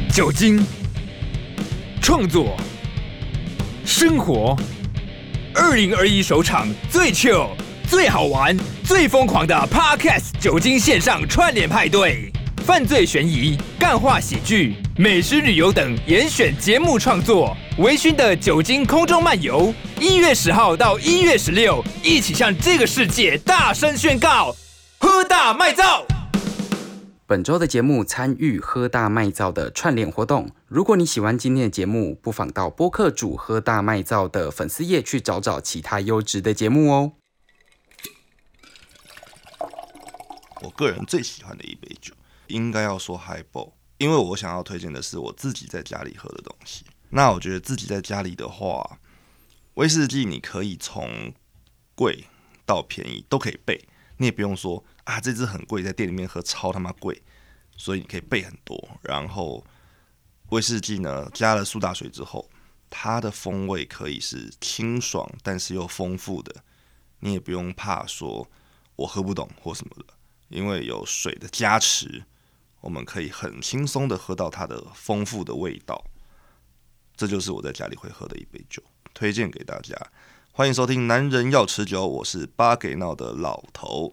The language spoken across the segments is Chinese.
酒精、创作、生活，2021首场最 chill、最好玩、最疯狂的 Podcast 酒精线上串联派对，犯罪悬疑、干话喜剧、美食旅游等严选节目创作，微醺的酒精空中漫游。1月10号到1月16，一起向这个世界大声宣告：喝大卖造！ 本周的节目参与喝大卖造的串联活动。如果你喜欢今天的节目，不妨到播客主喝大卖造的粉丝页去找找其他优质的节目哦。 我个人最喜欢的一杯酒，应该要说 Highball， 因为我想要推荐的是我自己在家里喝的东西。那我觉得自己在家里的话，威士忌你可以从贵到便宜都可以备，你也不用说啊这支很贵，在店里面喝超他妈贵，所以你可以备很多。然后威士忌呢，加了苏打水之后，它的风味可以是清爽，但是又丰富的，你也不用怕说我喝不懂或什么的，因为有水的加持，我们可以很轻松的喝到它的丰富的味道。这就是我在家里会喝的一杯酒，推荐给大家。欢迎收听《男人要持久》，我是巴给闹的老头。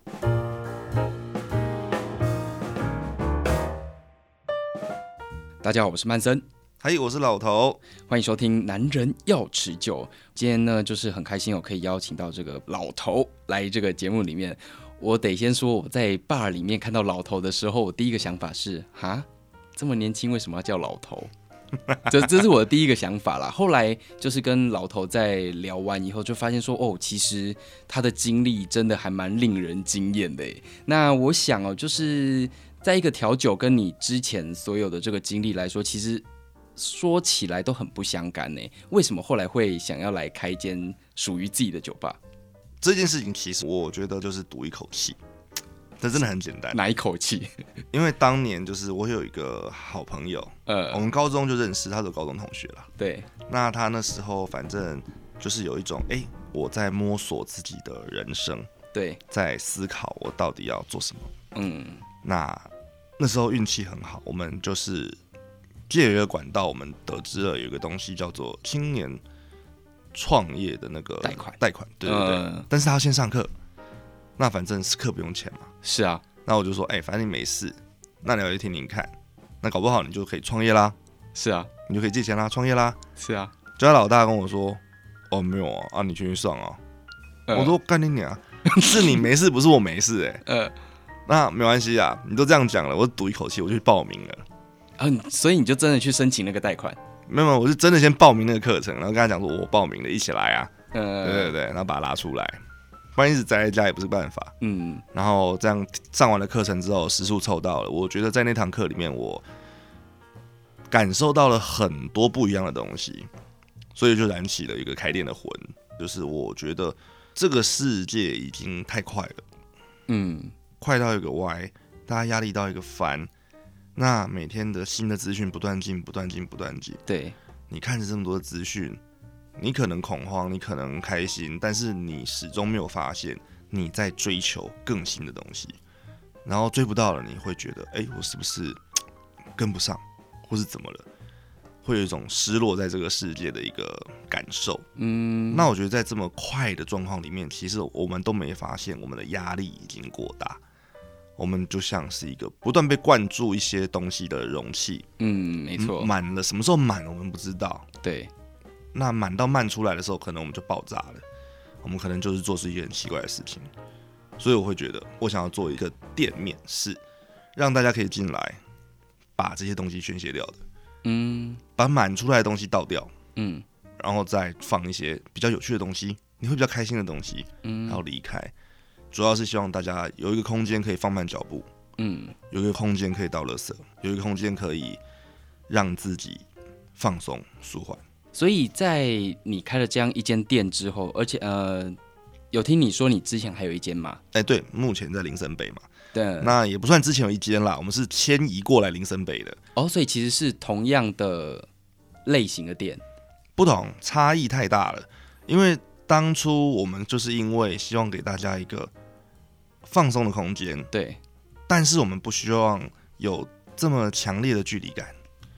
大家好，我是曼森。 嗨，我是老头， 欢迎收听《男人要持久》。今天呢，就是很开心可以邀请到这个老头来这个节目里面。我得先说，我在 bar 里面看到老头的时候，我第一个想法是：哈，这么年轻，为什么要叫老头？这是我的第一个想法啦。后来就是跟老头在聊完以后，就发现说，哦，其实他的经历真的还蛮令人惊艳的耶。那我想就是在一个调酒跟你之前所有的这个经历来说，其实说起来都很不相干呢。为什么后来会想要来开间属于自己的酒吧？ 这件事情其实我觉得就是赌一口气，这真的很简单。 哪一口气？ 因为当年就是我有一个好朋友，我们高中就认识，他是高中同学了。 对， 那他那时候反正就是有一种，我在摸索自己的人生， 对， 在思考我到底要做什么。那时候运气很好，我们就是借一个管道，我们得知了有一个东西叫做青年创业的那个贷款，对对对。但是他要先上课，那反正是课不用钱嘛。 是啊。 那我就说，反正你没事，那你要去听听看，那搞不好你就可以创业啦。 是啊， 你就可以借钱啦，创业啦。 是啊。 就他老大跟我说，哦没有啊，你去上啊。我说干你娘，是你没事，不是我没事那没关系啊，你都这样讲了，我赌一口气，我就去报名了。 所以你就真的去申请那个贷款？ 没有，我是真的先报名那个课程，然后跟他讲说我报名了，一起来啊。对对对，然后把他拉出来，不然一直宅在家也不是办法。然后这样上完了课程之后，时数凑到了，我觉得在那堂课里面，我感受到了很多不一样的东西，所以就燃起了一个开店的魂。就是我觉得这个世界已经太快了，快到一个歪，大家压力到一个翻。那每天的新的资讯不断进，不断进，不断进。对，你看着这么多的资讯，你可能恐慌，你可能开心，但是你始终没有发现你在追求更新的东西，然后追不到了，你会觉得，我是不是跟不上，或是怎么了？会有一种失落在这个世界的一个感受。那我觉得在这么快的状况里面，其实我们都没发现我们的压力已经过大。我们就像是一个不断被灌注一些东西的容器， 没错， 满了，什么时候满我们不知道。对，那满到漫出来的时候，可能我们就爆炸了，我们可能就是做出一件很奇怪的事情。所以我会觉得，我想要做一个店面，是让大家可以进来，把这些东西宣泄掉的，把满出来的东西倒掉，然后再放一些比较有趣的东西，你会比较开心的东西，然后离开。主要是希望大家有一个空间可以放慢脚步，有一个空间可以倒垃圾，有一个空间可以让自己放松舒缓。 所以在你开了这样一间店之后，而且有听你说你之前还有一间吗？ 对，目前在林森北嘛。 对， 那也不算之前有一间啦，我们是迁移过来林森北的。 所以其实是同样的类型的店， 不同，差异太大了。因为当初我们就是因为希望给大家一个放松的空间，对，但是我们不希望有这么强烈的距离感，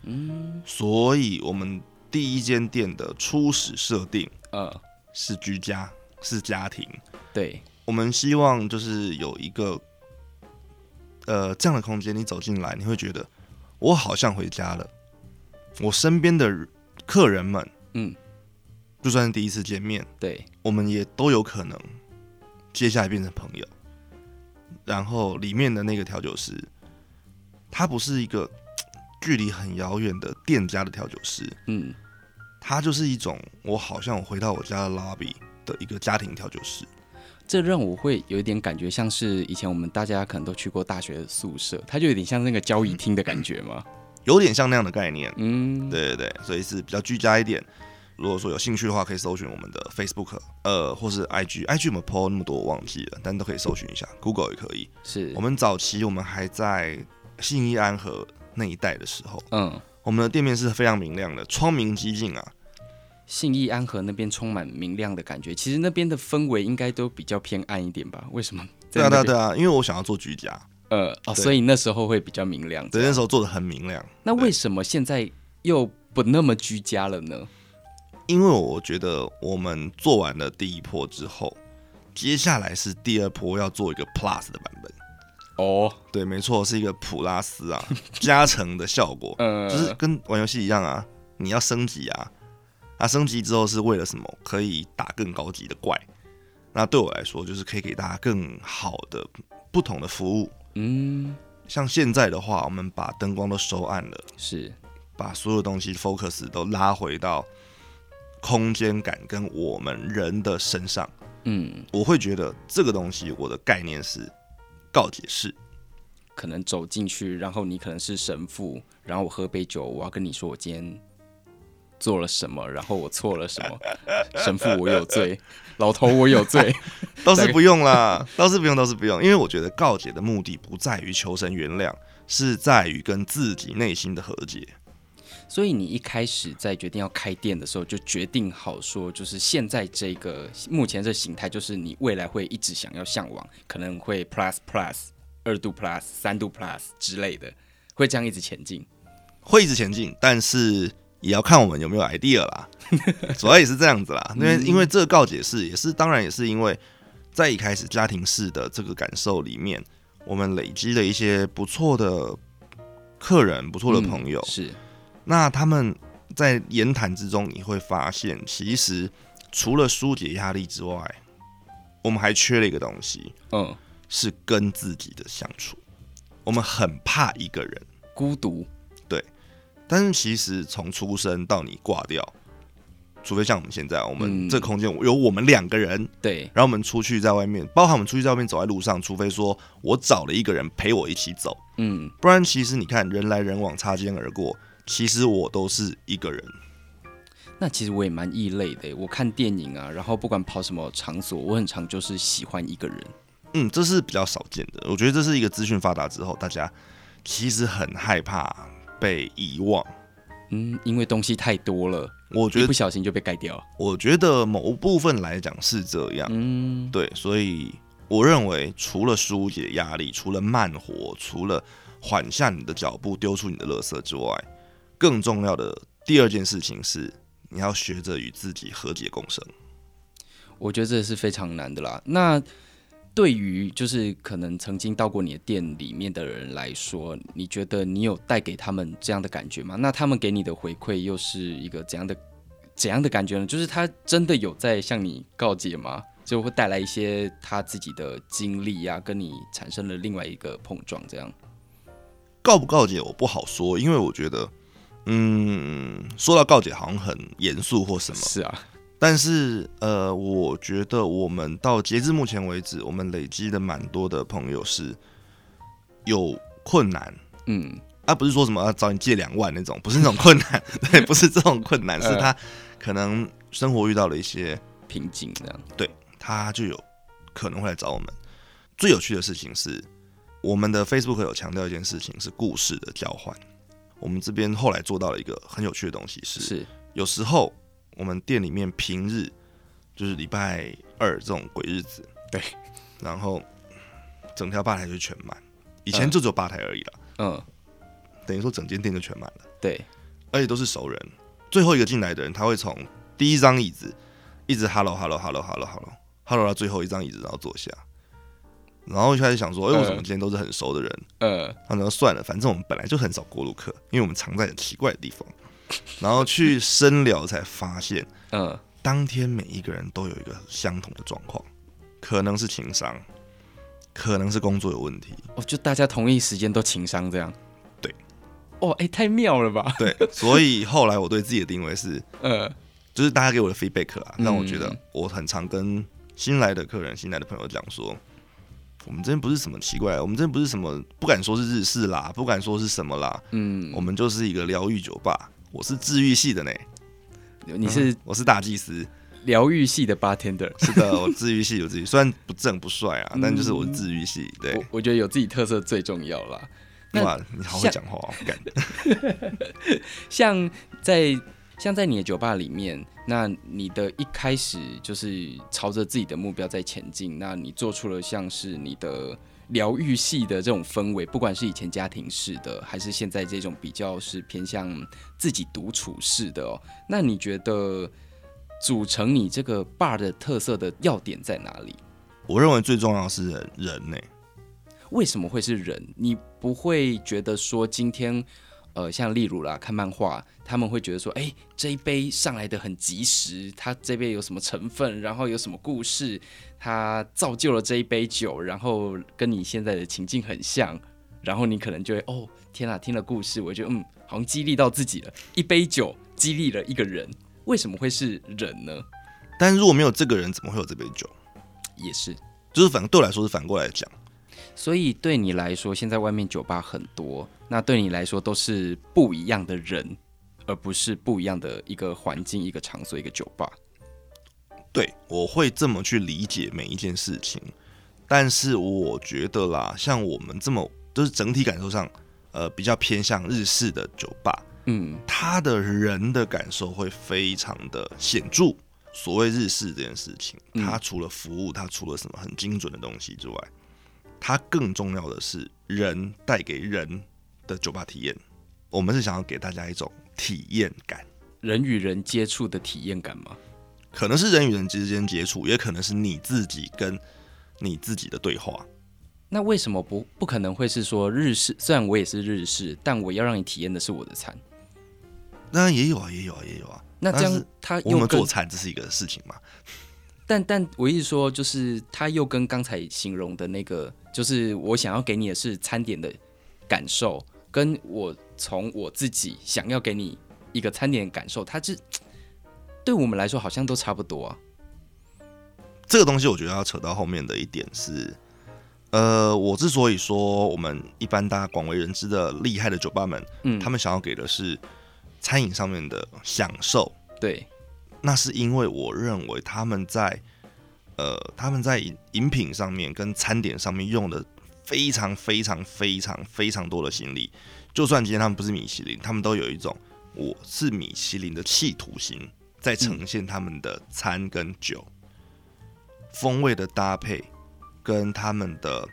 所以我们第一间店的初始设定，是居家，是家庭。 对， 我们希望就是有一个这样的空间，你走进来，你会觉得我好像回家了。我身边的客人们，就算是第一次见面， 对， 我们也都有可能接下来变成朋友。然后里面的那个调酒师，他不是一个距离很遥远的店家的调酒师，他就是一种我好像我回到我家的 lobby 的一个家庭调酒师。 这让我会有一点感觉，像是以前我们大家可能都去过大学的宿舍，它就有点像那个交谊厅的感觉嘛， 有点像那样的概念。对对对，所以是比较居家一点。如果说有兴趣的话，可以搜寻我们的 Facebook， 或是 IG 我们 po 那么多我忘记了，但都可以搜寻一下 ，Google 也可以。 是我们早期我们还在信义安和那一带的时候，我们的店面是非常明亮的，窗明几净啊。 信义安和那边充满明亮的感觉，其实那边的氛围应该都比较偏暗一点吧？为什么？ 对啊，因为我想要做居家， 所以那时候会比较明亮。 对，那时候做的很明亮。 那为什么现在又不那么居家了呢？ 因为我觉得我们做完了第一波之后，接下来是第二波要做一个 Plus 的版本。对，没错，是一个普拉斯啊，加成的效果，就是跟玩游戏一样啊，你要升级啊，升级之后是为了什么？可以打更高级的怪。那对我来说，就是可以给大家更好的不同的服务。像现在的话，我们把灯光都收暗了， 是把所有东西 focus 都拉回到空间感跟我们人的身上。我会觉得这个东西我的概念是告解式， 可能走进去，然后你可能是神父，然后我喝杯酒，我要跟你说我今天做了什么，然后我错了什么，神父我有罪，老头我有罪， 倒是不用啦，倒是不用，因为我觉得告解的目的不在于求神原谅，是在于跟自己内心的和解。 所以你一开始在决定要开店的时候，就决定好说，就是现在这个目前这形态，就是你未来会一直想要向往，可能会 Plus 2度 Plus 3度 Plus 之类的，会这样一直前进， 会一直前进，但是也要看我们有没有 idea 啦，主要也是这样子啦。因为这个告解式当然也是因为在一开始家庭式的这个感受里面，我们累积了一些不错的客人、不错的朋友， 是。 那他们在言谈之中，你会发现，其实除了疏解压力之外，我们还缺了一个东西，是跟自己的相处。我们很怕一个人孤独， 对。但是其实从出生到你挂掉，除非像我们现在，我们这空间有我们2个人， 对。 然后我们出去在外面，包含我们出去在外面走在路上，除非说我找了一个人陪我一起走，不然其实你看人来人往，擦肩而过。其实我都是一个人， 那其实我也蛮异类的。我看电影啊，然后不管跑什么场所，我很常就是喜欢一个人。 这是比较少见的。我觉得这是一个资讯发达之后，大家其实很害怕被遗忘。 因为东西太多了， 我觉得一不小心就被盖掉。 我觉得某部分来讲是这样。对，所以我认为除了疏解压力，除了慢活，除了缓下你的脚步，丢出你的垃圾之外，更重要的第二件事情是，你要学着与自己和解共生。 我觉得这是非常难的啦。那对于就是可能曾经到过你的店里面的人来说，你觉得你有带给他们这样的感觉吗？那他们给你的回馈又是一个怎样的感觉呢？就是他真的有在向你告解吗？就会带来一些他自己的经历啊，跟你产生了另外一个碰撞，这样。 告不告解我不好说，因为我觉得说到告解好像很严肃或什么， 是啊。 但是我觉得我们到截至目前为止，我们累积的蛮多的朋友是有困难，不是说什么要找你借2万那种，不是那种困难，对，不是这种困难，是他可能生活遇到了一些瓶颈，这样， 对，他就有可能会来找我们。最有趣的事情是，我们的 Facebook 有强调一件事情，是故事的交换。我们这边后来做到了一个很有趣的东西是有时候我们店里面平日就是礼拜2这种鬼日子， 对， 然后整条吧台就全满，以前就只有吧台而已啦。 等于说整间店就全满了。 对， 而且都是熟人。最后一个进来的人，他会从第一张椅子一直 hello 到最后一张椅子，然后坐下。然后一开始想说，为什么今天都是很熟的人？他说算了，反正我们本来就很少过路客，因为我们常在很奇怪的地方。然后去深聊才发现，当天每一个人都有一个相同的状况，可能是情商，可能是工作有问题。 就大家同一时间都情商这样。 对， 太妙了吧？ 对，所以后来我对自己的定位是，就是大家给我的 feedback 啊，让我觉得我很常跟新来的客人、新来的朋友讲说，我们这边不是什么奇怪，我们这边不是什么，不敢说是日式啦，不敢说是什么啦，我们就是一个疗愈酒吧。我是治愈系的呢，我是大祭司， 疗愈系的 bartender。 是的，我治愈系有自己，虽然不正不帅啊，但就是我是治愈系。对， 我觉得有自己特色最重要啦。 哇，你好会讲话哦，干。 像在你的酒吧里面，那你的一开始就是朝着自己的目标在前进，那你做出了像是你的疗愈系的这种氛围，不管是以前家庭式的，还是现在这种比较是偏向自己独处式的哦。那你觉得组成你这个 bar 的特色的要点在哪里？ 我认为最重要的是人呢。 为什么会是人？你不会觉得说今天像例如啦，看漫画，他们会觉得说，这一杯上来的很及时，它这杯有什么成分，然后有什么故事，它造就了这一杯酒，然后跟你现在的情境很像，然后你可能就会，天啊，听了故事，我觉得好像激励到自己了，一杯酒激励了一个人，为什么会是人呢？ 但如果没有这个人，怎么会有这杯酒？ 也是， 就是对我来说是反过来讲。 所以对你来说，现在外面酒吧很多，那对你来说都是不一样的人，而不是不一样的一个环境、一个场所、一个酒吧。 对，我会这么去理解每一件事情。但是我觉得啦，像我们这么就是整体感受上，比较偏向日式的酒吧，他的人的感受会非常的显著。所谓日式这件事情，它除了服务，它除了什么很精准的东西之外，它更重要的是人带给人的酒吧体验。我们是想要给大家一种体验感， 人与人接触的体验感吗？ 可能是人与人之间接触，也可能是你自己跟你自己的对话。 那为什么不可能会是说日式？虽然我也是日式，但我要让你体验的是我的餐。 当然也有啊。 那这样他我们做餐这是一个事情嘛？ 但我一直说，就是他又跟刚才形容的那个，就是我想要给你的是餐点的感受，跟我从我自己想要给你一个餐点的感受，它对我们来说好像都差不多啊。 这个东西我觉得要扯到后面的一点是，我之所以说我们一般大家广为人知的厉害的酒吧们，他们想要给的是餐饮上面的享受， 对。 那是因为我认为他们在饮品上面跟餐点上面用的非常非常非常非常多的心力。就算今天他们不是米其林，他们都有一种我是米其林的企图心，在呈现他们的餐跟酒风味的搭配，跟他们的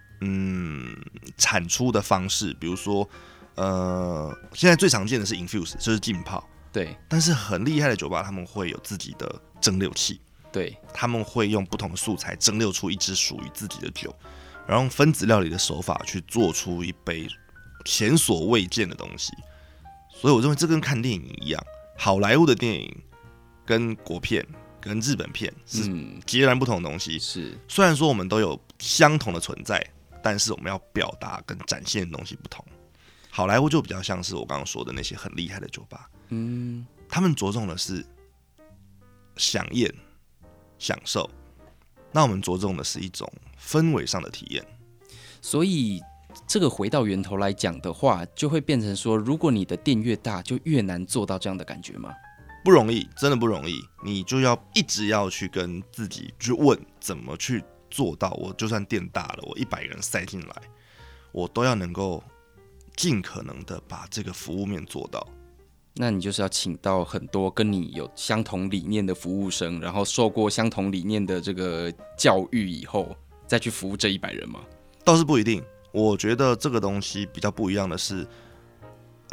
产出的方式。比如说，现在最常见的是 infuse， 就是浸泡。 对， 但是很厉害的酒吧，他们会有自己的蒸馏器， 对， 他们会用不同的素材蒸馏出一支属于自己的酒，然后用分子料理的手法去做出一杯前所未见的东西。所以我认为这跟看电影一样，好莱坞的电影跟国片跟日本片是截然不同的东西。 是， 虽然说我们都有相同的存在，但是我们要表达跟展现的东西不同。好莱坞就比较像是我刚刚说的那些很厉害的酒吧，他们着重的是享宴、享受，那我们着重的是一种氛围上的体验。 所以这个回到源头来讲的话，就会变成说，如果你的店越大，就越难做到这样的感觉吗？ 不容易，真的不容易。你就要一直要去跟自己去问，怎么去做到。我就算店大了，我100个人塞进来，我都要能够尽可能的把这个服务面做到。 那你就是要请到很多跟你有相同理念的服务生，然后受过相同理念的这个教育以后，再去服务这100人吗？ 倒是不一定。我觉得这个东西比较不一样的是，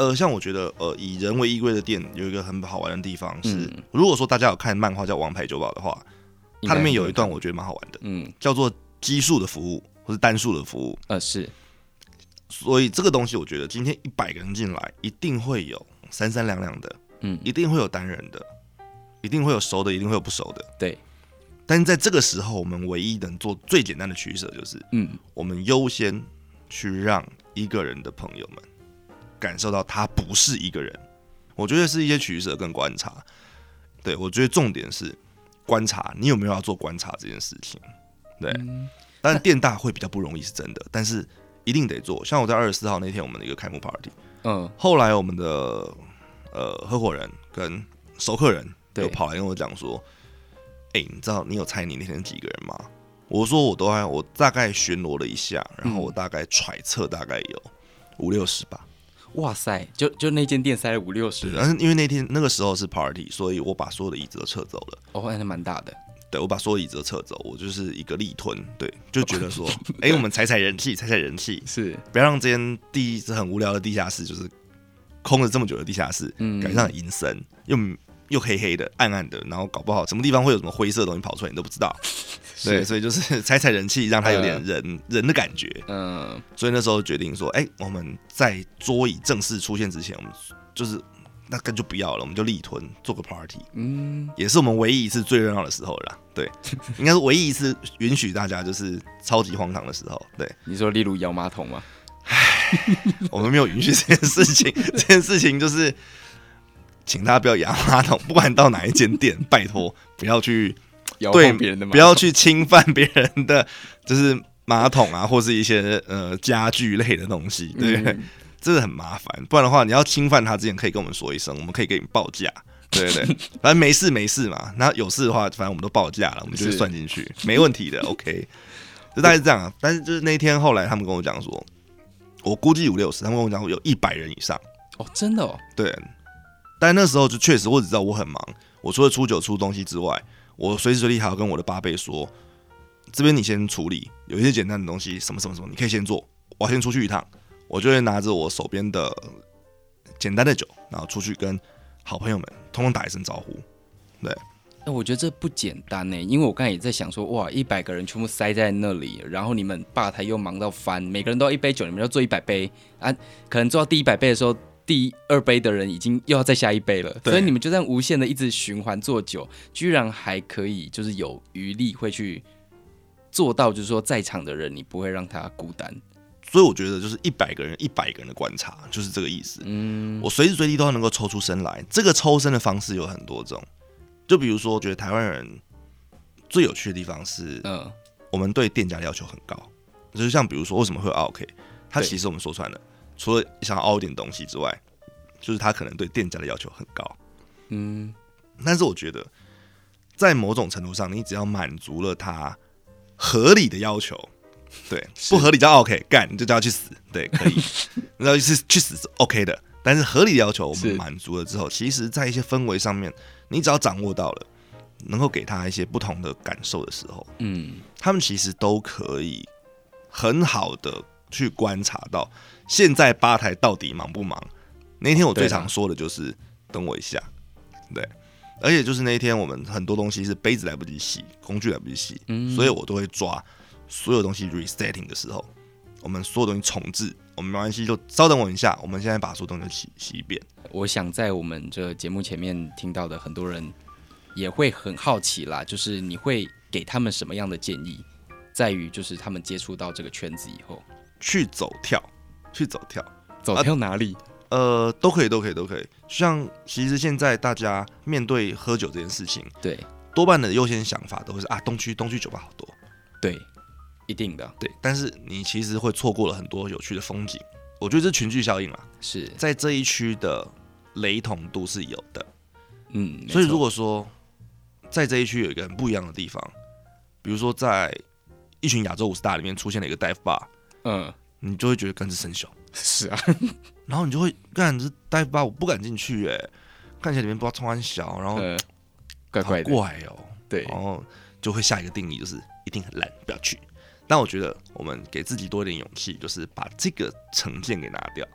像我觉得以人为依归的店有一个很好玩的地方是，如果说大家有看漫画叫《王牌酒保》的话，它里面有一段我觉得蛮好玩的，叫做奇数的服务或是单数的服务， 是。 所以这个东西我觉得今天100个人进来，一定会有三三两两的，一定会有单人的，一定会有熟的，一定会有不熟的， 对。 但是在这个时候，我们唯一能做最简单的取舍就是，我们优先去让一个人的朋友们感受到他不是一个人。我觉得是一些取舍跟观察。对，我觉得重点是观察，你有没有要做观察这件事情？对，当然店大会比较不容易是真的，但是一定得做。像我在24号那天我们的一个开幕 party，后来我们的合伙人跟熟客人有跑来跟我讲说。你知道你有猜你那天几个人吗？我说我大概巡逻了一下，然后我大概揣测大概有50-60吧。 哇塞，就那间店塞了50-60。 但是因为那个时候是 party， 所以我把所有的椅子都撤走了。 哦，那蛮大的。 对，我把所有椅子都撤走，我就是一个力吞。对，就觉得说，我们踩人气，踩人气， 是不要让这间很无聊的地下室，就是空了这么久的地下室，感觉上很阴森，又黑黑的、暗暗的，然后搞不好什么地方会有什么灰色的东西跑出来，你都不知道。对，所以就是踩人气，让它有点人的感觉。所以那时候决定说，我们在桌椅正式出现之前，我们就是那个就不要了，我们就力吞做个 party。也是我们唯一一次最热闹的时候了啦。对，应该是唯一一次允许大家就是超级荒唐的时候。对， 你说例如摇马桶吗？ 我们没有允许这件事情，这件事情就是。请大家不要摇马桶，不管到哪一间店，拜托不要去摇晃别人的马桶， 不要去侵犯别人的，就是马桶啊，或是一些家具类的东西，对，这个很麻烦。不然的话，你要侵犯他之前，可以跟我们说一声，我们可以给你报价，对对对，反正没事嘛。那有事的话，反正我们都报价了，我们就算进去，没问题的 ，OK。就大概是这样啊。但是就是那天后来他们跟我讲说，我估计50-60，他们跟我讲有100人以上。 哦，真的哦， 对。但那时候就确实，我只知道我很忙。我除了出酒出东西之外，我随时随地还要跟我的8倍说，这边你先处理，有一些简单的东西，什么，你可以先做。我要先出去一趟，我就会拿着我手边的简单的酒，然后出去跟好朋友们通通打一声招呼。对， 我觉得这不简单呢，因为我刚才也在想说，哇，100个人全部塞在那里，然后你们吧台又忙到翻，每个人都要1杯酒，你们要做100杯啊，可能做到第100杯的时候。第2杯的人已经又要再下1杯了，所以你们就这样无限的一直循环做酒，居然还可以就是有余力会去做到，就是说在场的人你不会让他孤单。 所以我觉得就是100个人的观察就是这个意思。我随时随地都能够抽出身来。这个抽身的方式有很多种，就比如说，我觉得台湾人最有趣的地方是，我们对店家的要求很高。就是像比如说，为什么会有 OK？ 它其实我们说穿了。除了想要凹一点东西之外，就是他可能对店家的要求很高。但是我觉得在某种程度上，你只要满足了他合理的要求，对，不合理叫 OK 干，你就叫他去死，对，可以，然后去死是 OK 的。但是合理的要求我们满足了之后，其实在一些氛围上面，你只要掌握到了，能够给他一些不同的感受的时候，他们其实都可以很好的去观察到现在吧台到底忙不忙。那天我最常说的就是等我一下，对，而且就是那一天我们很多东西是杯子来不及洗，工具来不及洗，所以我都会抓所有东西 resetting 的时候，我们所有东西重置，我们没关系，就稍等我一下，我们现在把所有东西洗一遍。 我想在我们这节目前面听到的很多人也会很好奇啦，就是你会给他们什么样的建议，在于就是他们接触到这个圈子以后， 去走跳哪里？ 都可以。像其实现在大家面对喝酒这件事情， 对， 多半的优先想法都是东区酒吧好多， 对，一定的， 对。但是你其实会错过了很多有趣的风景。我觉得这群聚效应啦， 是在这一区的雷同度是有的。所以如果说在这一区有一个很不一样的地方，比如说在一群亚洲50大里面出现了一个 dive bar，你就会觉得更是生锈。 是啊， 然后你就会干这 dive bar 我不敢进去看起来里面不知道冲很小，然后怪怪的， 怪哦， 对， 然后就会下一个定义就是一定很烂，不要去。但我觉得我们给自己多一点勇气，就是把这个成见给拿掉。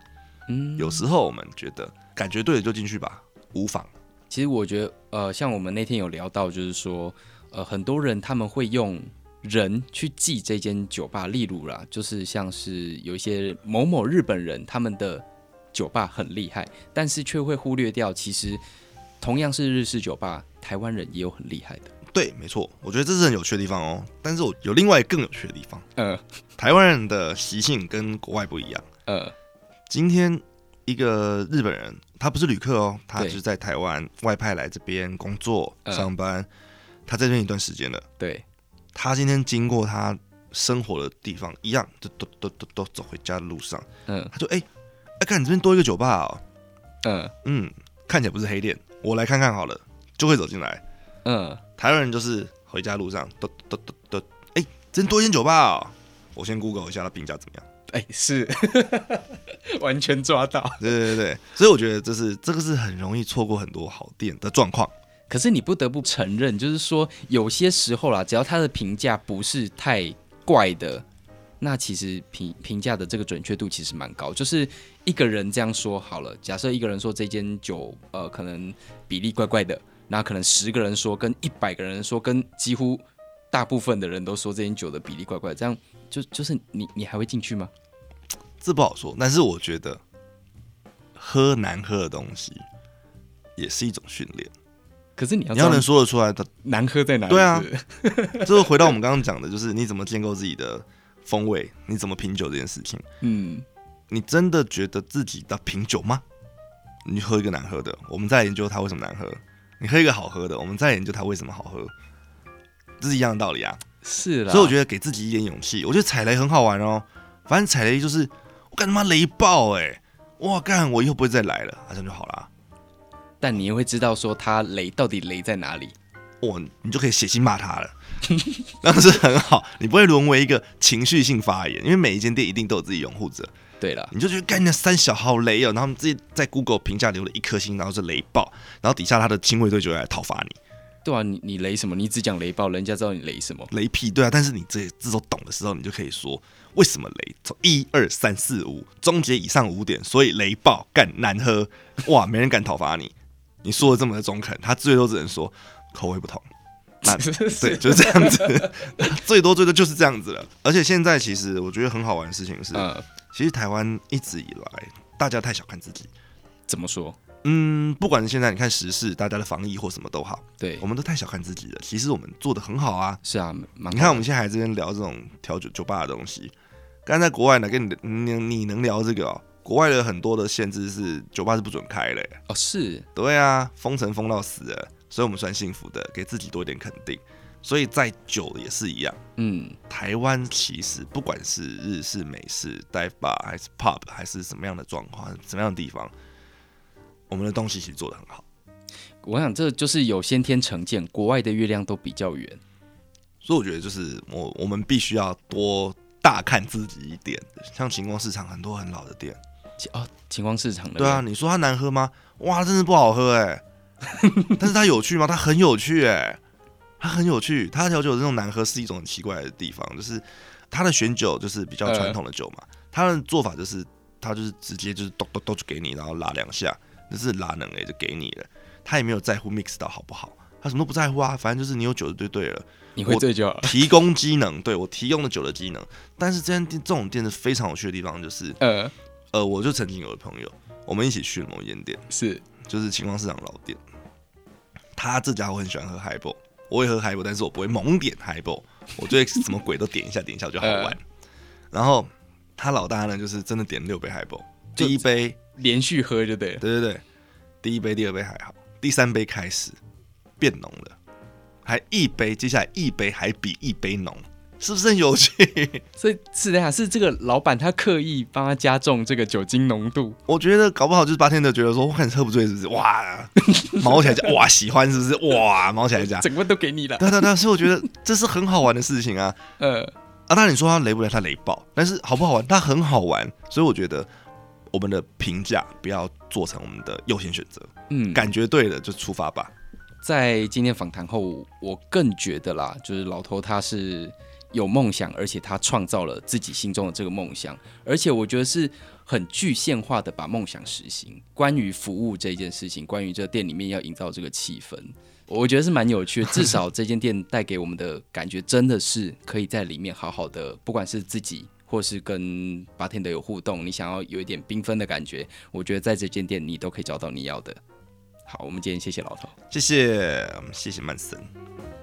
有时候我们觉得感觉对了就进去吧，无妨。 其实我觉得像我们那天有聊到，就是说很多人他们会用人去记这间酒吧，例如啦，就是像是有一些某某日本人他们的酒吧很厉害，但是却会忽略掉其实同样是日式酒吧，台湾人也有很厉害的。 对，没错，我觉得这是很有趣的地方哦。但是我有另外更有趣的地方，台湾人的习性跟国外不一样。今天一个日本人，他不是旅客哦，他就是在台湾外派来这边工作、上班，他在这边一段时间了。 对， 他今天经过他生活的地方，一样就都走回家的路上，他就看你这边多一个酒吧哦，看起来不是黑店，我来看看好了，就会走进来。台湾人就是回家路上这边多一间酒吧哦，我先 Google 一下他评价怎么样。 是完全抓到。 对，所以我觉得这个是很容易错过很多好店的状况。 可是你不得不承认，就是说有些时候啦，只要他的评价不是太怪的，那其实评价的这个准确度其实蛮高。就是一个人这样说好了，假设一个人说这间酒可能比例怪怪的，那可能10个人说，跟100个人说，跟几乎大部分的人都说这间酒的比例怪怪的，这样就是你还会进去吗？ 这不好说，但是我觉得喝难喝的东西也是一种训练。 可是你要能说得出来的难喝在哪里？ 对啊，这回到我们刚刚讲的，就是你怎么建构自己的风味，你怎么品酒这件事情。你真的觉得自己的品酒吗？你喝一个难喝的，我们再来研究它为什么难喝；你喝一个好喝的，我们再来研究它为什么好喝。这是一样的道理啊。是啦，所以我觉得给自己一点勇气。我觉得踩雷很好玩哦，反正踩雷就是我干他妈雷爆哇干，我以后不会再来了，这样就好啦。 但你也会知道说他到底雷在哪里， 你就可以写信骂他了，那是很好。你不会沦为一个情绪性发言，因为每一间店一定都有自己拥护者。 对了， 你就觉得干你的三小好雷哦，然后他们自己在 Google 评价留了1颗星，然后是雷爆，然后底下他的亲卫队就会来讨伐你。 对啊，你雷什么？你只讲雷爆，人家知道你雷什么？ 雷屁，对啊。但是你这都懂的时候，你就可以说为什么雷？从1、2、3、4、5终结以上5点，所以雷爆干难喝，哇，没人敢讨伐你。你说的这么的中肯，他最多只能说口味不同。对，就是这样子，最多就是这样子了。而且现在其实我觉得很好玩的事情是，其实台湾一直以来大家太小看自己。 怎么说？ 不管是现在你看时事，大家的防疫或什么都好， 对， 我们都太小看自己了。其实我们做的很好啊。 是啊， 你看我们现在还这边聊这种调酒吧的东西，刚才在国外呢，跟你能聊这个哦。国外的很多的限制是酒吧是不准开的哦， 是， 对啊，封城封到死了，所以我们算幸福的，给自己多一点肯定。所以在酒也是一样，台湾其实不管是日式、美式、dive bar 还是 pub 还是什么样的状况、什么样的地方，我们的东西其实做得很好。 我想这就是有先天成见，国外的月亮都比较圆， 所以我觉得就是我们必须要多大看自己一点。像晴光市场很多很老的店。 晴光市场的对啊，你说它难喝吗？哇，真的不好喝但是它有趣吗？它很有趣它很有趣。它调酒的这种难喝是一种很奇怪的地方，就是它的选酒就是比较传统的酒嘛，它的做法就是它就是直接就是咚咚咚就给你，然后拉2下，就是拉能就给你了。他也没有在乎 mix 到好不好，他什么都不在乎啊，反正就是你有酒就对了， 你会醉就好了。 提供机能，对我提供的酒的机能。但是这种店是非常有趣的地方，就是我就曾经有个朋友，我们一起去了某一间店，就是晴光市场老店。他这家伙很喜欢喝 highball， 我也喝 highball， 但是我不会猛点 highball， 我就会什么鬼都点一下，我就好玩。然后他老大呢，就是真的点6杯 highball， 第一杯连续喝就对了， 对，第一杯、第2杯还好，第3杯开始变浓了，还1杯，接下来1杯还比1杯浓。是不是很有趣？ 所以是这个老板他刻意帮他加重这个酒精浓度。 我觉得搞不好就是bartender觉得说，我看你喝不醉是不是？哇，毛起来加，哇，喜欢是不是？哇，毛起来加， 整个都给你了。 对，所以我觉得这是很好玩的事情啊。当然你说他雷不雷，他雷爆，但是好不好玩，他很好玩。所以我觉得我们的评价不要做成我们的优先选择。感觉对了就出发吧。 在今天访谈后，我更觉得啦，就是老头他是有梦想，而且他创造了自己心中的这个梦想，而且我觉得是很具现化的把梦想实行。关于服务这件事情，关于这个店里面要营造这个气氛，我觉得是蛮有趣的。至少这间店带给我们的感觉，真的是可以在里面好好的，不管是自己或是跟bartender有互动，你想要有一点缤纷的感觉，我觉得在这间店你都可以找到你要的。好，我们今天谢谢老头， 谢谢曼森。